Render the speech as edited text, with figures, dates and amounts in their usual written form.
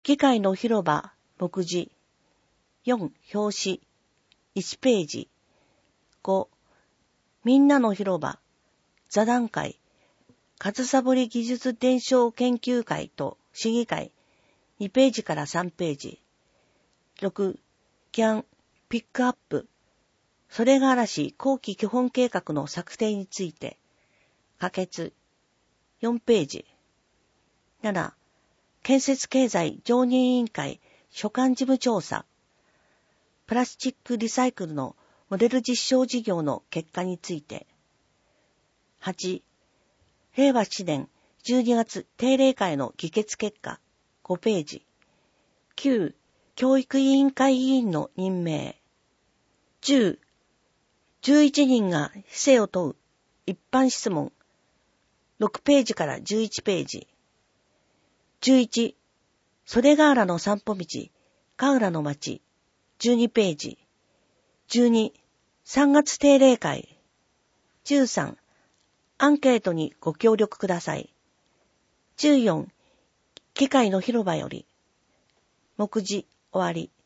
議会の広場、目次。4、表紙。1ページ。5、みんなの広場、座談会、上総掘技術伝承研究会と市議会、2ページから3ページ。6、キャン、ピックアップ、それが嵐後期基本計画の策定について、可決、4ページ。7、建設経済常任委員会所管事務調査、プラスチックリサイクルのモデル実証事業の結果について。8、令和7年12月定例会の議決結果、5ページ。9、教育委員会委員の任命。10、11人が市政を問う一般質問、6ページから11ページ。11、袖ヶ浦の散歩道、ヶ浦の町、12ページ。12、3月定例会。13、アンケートにご協力ください。14、議会の広場より。目次終わり。